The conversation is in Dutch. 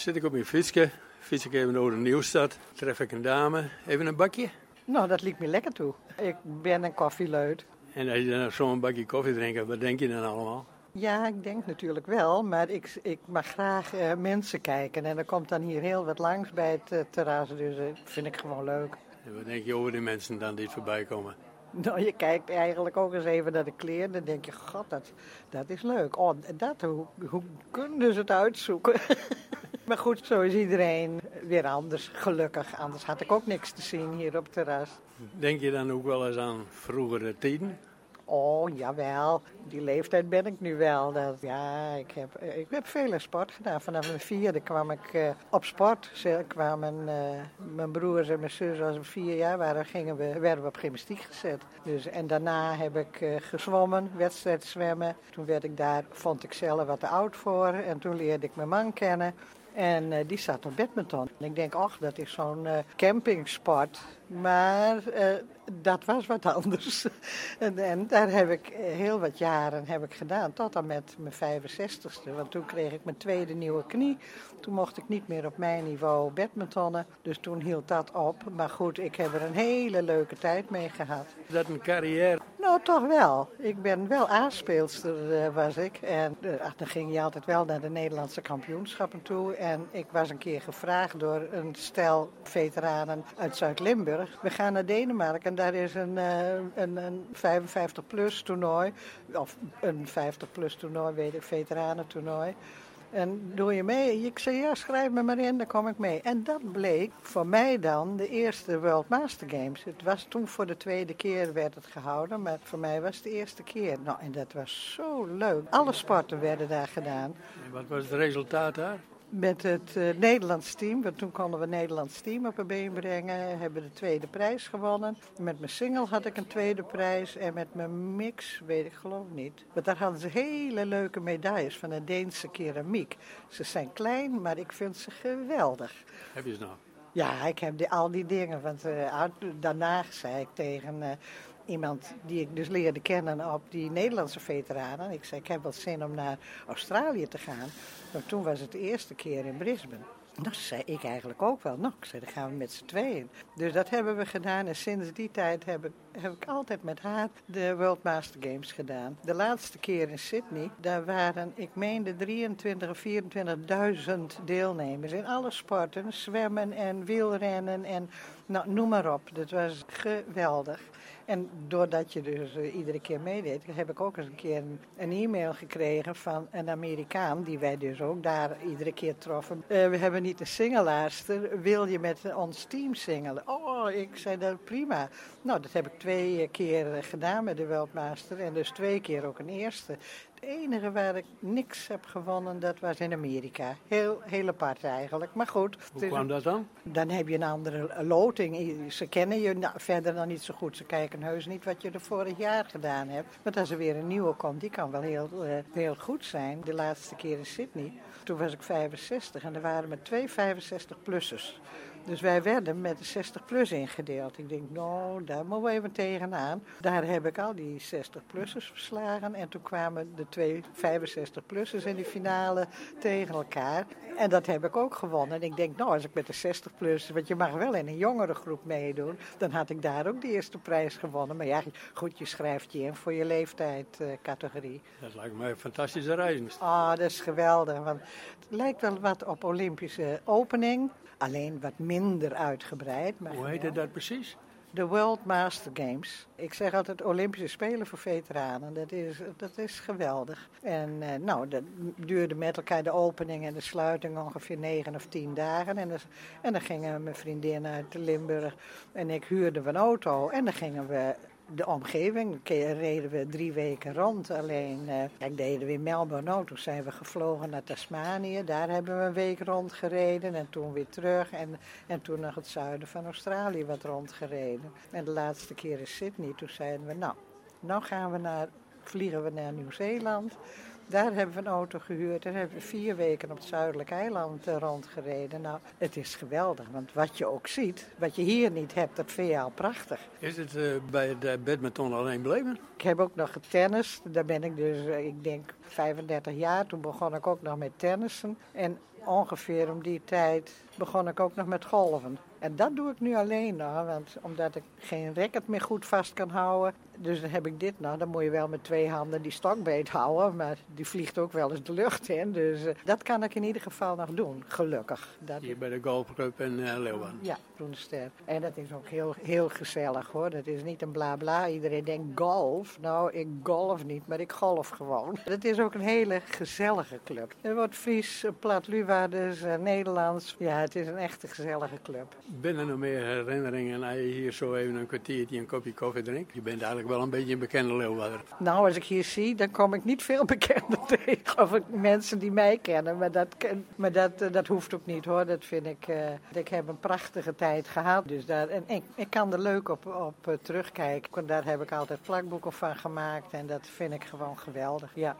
Zit ik op mijn fietsje, fiets ik even over de Nieuwstad, tref ik een dame, even een bakje. Nou, dat liep me lekker toe. Ik ben een koffieleut. En als je dan zo'n bakje koffie drinkt, wat denk je dan allemaal? Ja, ik denk natuurlijk wel, maar ik mag graag mensen kijken. En er komt dan hier heel wat langs bij het terras, dus dat vind ik gewoon leuk. En wat denk je over die mensen dan die voorbij komen? Nou, je kijkt eigenlijk ook eens even naar de kleren. Dan denk je, god, dat is leuk. Oh, hoe kunnen ze het uitzoeken? Maar goed, zo is iedereen weer anders, gelukkig. Anders had ik ook niks te zien hier op het terras. Denk je dan ook wel eens aan vroegere tijden? Oh, jawel. Die leeftijd ben ik nu wel. Ik heb veel sport gedaan. Vanaf mijn 4e kwam ik op sport. Kwamen mijn broers en mijn zus, als we 4 jaar waren, werden we op gymnastiek gezet. Dus, en daarna heb ik gezwommen, wedstrijd zwemmen. Toen vond ik zelf wat te oud voor. En toen leerde ik mijn man kennen. En die zat op badminton. En ik denk, ach, dat is zo'n campingsport. Maar dat was wat anders. en daar heb ik heel wat jaren gedaan. Tot en met mijn 65ste. Want toen kreeg ik mijn tweede nieuwe knie. Toen mocht ik niet meer op mijn niveau badmintonnen. Dus toen hield dat op. Maar goed, ik heb er een hele leuke tijd mee gehad. Is dat een carrière? Nou, toch wel. Ik ben wel A-speelster, was ik. En dan ging je altijd wel naar de Nederlandse kampioenschappen toe. En ik was een keer gevraagd door een stel veteranen uit Zuid-Limburg. We gaan naar Denemarken en daar is een 55-plus toernooi. Of een 50-plus toernooi, weet ik, veteranentoernooi. En doe je mee? Ik zei, ja, schrijf me maar in, dan kom ik mee. En dat bleek voor mij dan de eerste World Master Games. Het was toen voor de tweede keer werd het gehouden, maar voor mij was het de eerste keer. Nou, en dat was zo leuk. Alle sporten werden daar gedaan. En wat was het resultaat daar? Met het Nederlands team, want toen konden we het Nederlands team op een been brengen, hebben de tweede prijs gewonnen. Met mijn single had ik een tweede prijs en met mijn mix, weet ik geloof niet. Want daar hadden ze hele leuke medailles van de Deense keramiek. Ze zijn klein, maar ik vind ze geweldig. Heb je ze nog? Ja, ik heb al die dingen, want daarna zei ik tegen iemand die ik dus leerde kennen op die Nederlandse veteranen. Ik zei, ik heb wel zin om naar Australië te gaan. Maar toen was het de eerste keer in Brisbane. Dat zei ik eigenlijk ook wel. Nou, ik zei, dan gaan we met z'n tweeën. Dus dat hebben we gedaan. En sinds die tijd heb ik altijd met haar de World Master Games gedaan. De laatste keer in Sydney, daar waren, ik meende, 23.000 of 24.000 deelnemers. In alle sporten, zwemmen en wielrennen en nou, noem maar op. Dat was geweldig. En doordat je dus iedere keer meedeed, heb ik ook eens een keer een e-mail gekregen van een Amerikaan, die wij dus ook daar iedere keer troffen. We hebben niet een singelaarster, wil je met ons team singelen? Oh, ik zei dat prima. Nou, dat heb ik 2 keer gedaan met de World Master en dus 2 keer ook een eerste. Het enige waar ik niks heb gewonnen, dat was in Amerika. Heel apart eigenlijk, maar goed. Hoe kwam dat dan? Dan heb je een andere loting. Ze kennen je verder dan niet zo goed. Ze kijken heus niet wat je er vorig jaar gedaan hebt. Want als er weer een nieuwe komt, die kan wel heel goed zijn. De laatste keer in Sydney, toen was ik 65 en er waren maar 2 65-plussers. Dus wij werden met de 60-plus ingedeeld. Ik denk, nou, daar moeten we even tegenaan. Daar heb ik al die 60-plussers verslagen. En toen kwamen de 2 65-plussers in die finale tegen elkaar. En dat heb ik ook gewonnen. En ik denk, nou, als ik met de 60-plus, want je mag wel in een jongere groep meedoen, dan had ik daar ook de eerste prijs gewonnen. Maar ja, goed, je schrijft je in voor je leeftijdcategorie. Dat lijkt me een fantastische reis. Ah, dat is geweldig. Want het lijkt wel wat op Olympische opening. Alleen wat minder uitgebreid. Maar hoe heette dat precies? De World Master Games. Ik zeg altijd Olympische Spelen voor veteranen. Dat is geweldig. En dat duurde met elkaar de opening en de sluiting ongeveer 9 of 10 dagen. En dan gingen mijn vriendin uit Limburg en ik huurden we een auto. En dan gingen we de omgeving, reden we 3 weken rond. Alleen, deden we in Melbourne ook. Toen zijn we gevlogen naar Tasmanië. Daar hebben we een week rondgereden en toen weer terug. En toen nog het zuiden van Australië wat rondgereden. En de laatste keer in Sydney, toen zeiden we, nou vliegen we naar Nieuw-Zeeland. Daar hebben we een auto gehuurd. Daar hebben we 4 weken op het Zuidelijke Eiland rondgereden. Nou, het is geweldig. Want wat je ook ziet, wat je hier niet hebt, dat vind je al prachtig. Is het bij de badminton alleen beleven? Ik heb ook nog getennist. Daar ben ik dus, ik denk, 35 jaar. Toen begon ik ook nog met tennissen. En ongeveer om die tijd begon ik ook nog met golven. En dat doe ik nu alleen nog, want omdat ik geen racket meer goed vast kan houden. Dus dan heb ik dit nog. Dan moet je wel met 2 handen die stok beet houden, maar die vliegt ook wel eens de lucht in. Dus dat kan ik in ieder geval nog doen, gelukkig. Hier bij de golfclub in Leeuwarden? Ja, Groene Ster. En dat is ook heel, heel gezellig hoor. Dat is niet een bla bla. Iedereen denkt golf. Nou, ik golf niet, maar ik golf gewoon. Het is ook een hele gezellige club. Er wordt Fries, plat Luwaardes, Nederlands. Ja, het is een echte gezellige club. Binnen nog meer herinneringen als je hier zo even een kwartiertje een kopje koffie drinkt? Je bent eigenlijk wel een beetje een bekende Leeuwarder. Nou, als ik hier zie, dan kom ik niet veel bekenden tegen. Of mensen die mij kennen, maar dat hoeft ook niet hoor. Dat vind ik, ik heb een prachtige tijd gehad. Dus en ik kan er leuk op terugkijken. Daar heb ik altijd plakboeken van gemaakt en dat vind ik gewoon geweldig, ja.